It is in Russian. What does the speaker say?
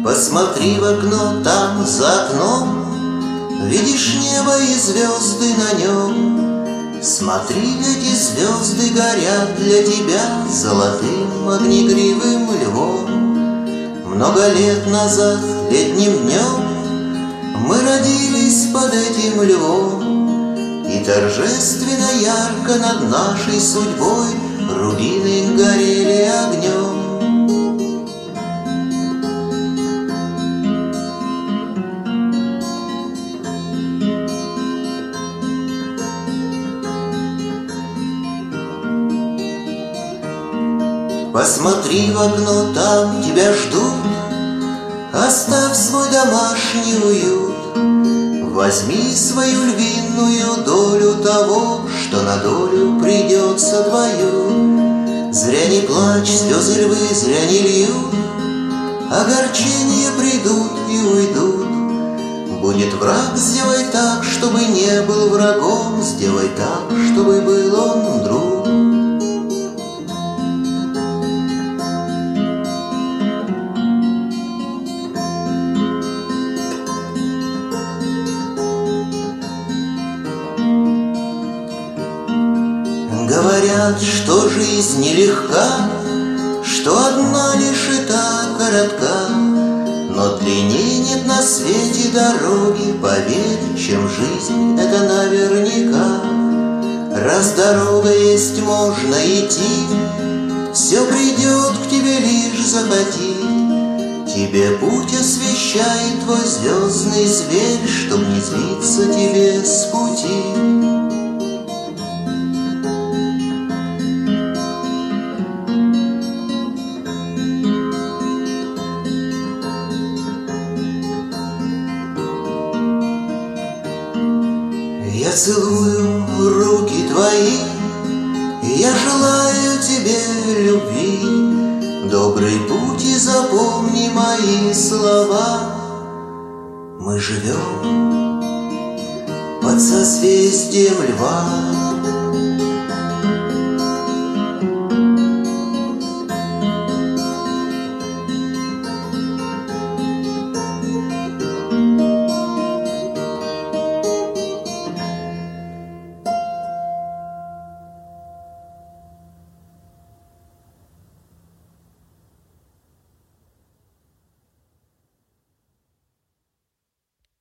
Посмотри в окно, там за окном видишь небо и звезды на нем. Смотри, эти звезды горят для тебя золотым огнегривым львом. Много лет назад, летним днем, мы родились под этим львом, и торжественно ярко над нашей судьбой рубины горели огнем. Посмотри в окно, там тебя ждут, оставь свой домашний уют. Возьми свою львиную долю того, что на долю придется твою. Зря не плачь, слезы львы зря не льют, огорчения придут и уйдут. Будет враг, сделай так, чтобы не был врагом, сделай так, чтобы был он друг. Говорят, что жизнь нелегка, что одна лишь и та коротка, но длинней нет на свете дороги, поверь, чем жизнь это наверняка. Раз дорога есть, можно идти, все придет к тебе, лишь захоти. Тебе путь освещает твой звездный зверь, чтоб не сбиться тебе с пути. Я целую руки твои, я желаю тебе любви. Добрый путь и запомни мои слова. Мы живем под созвездием льва.